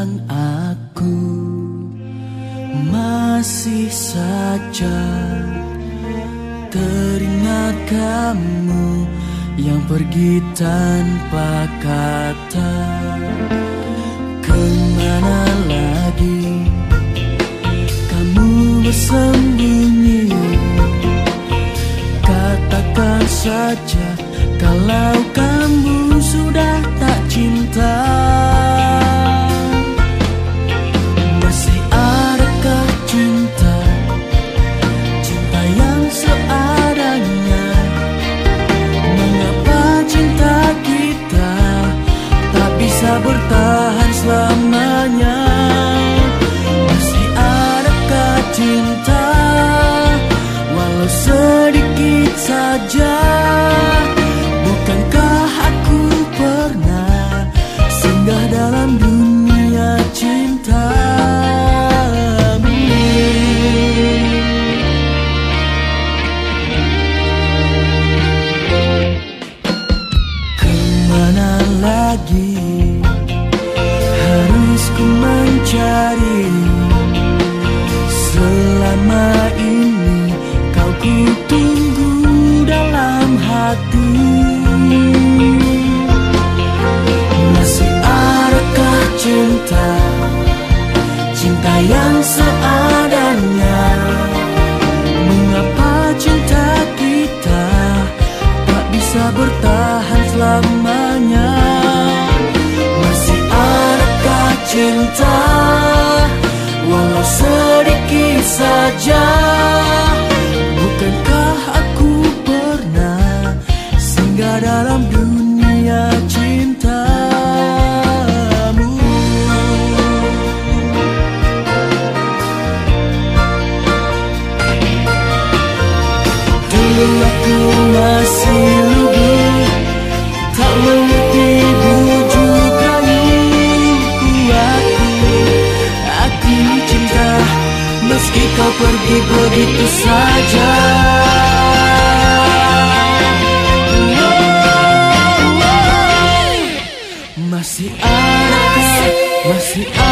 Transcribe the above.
Sayang, aku masih saja teringat kamu yang pergi tanpa kata. Kemana lagi kamu bersembunyi? Katakan saja kalau kamu sudah tak cinta. Masih adakah cinta, cinta yang seadanya? Mengapa cinta kita tak bisa bertahan selamanya? Masih adakah cinta, walau sedikit saja? Bukankah aku pernah singgah dalam dunia cintamu? Kemana lagi harus ku mencari? Selama ini kau ku tunggu dalam hati. Masih adakah cinta, cinta yang seadanya? Mengapa cinta kita tak bisa bertahan selamanya? Masih adakah cinta, walau sedikit saja? Bukankah aku pernah singgah dalam dunia cintamu? Dulu aku masih lugu, tak mengerti bujuk rayuku. Aku cinta meski kau pergi begitu saja. Masih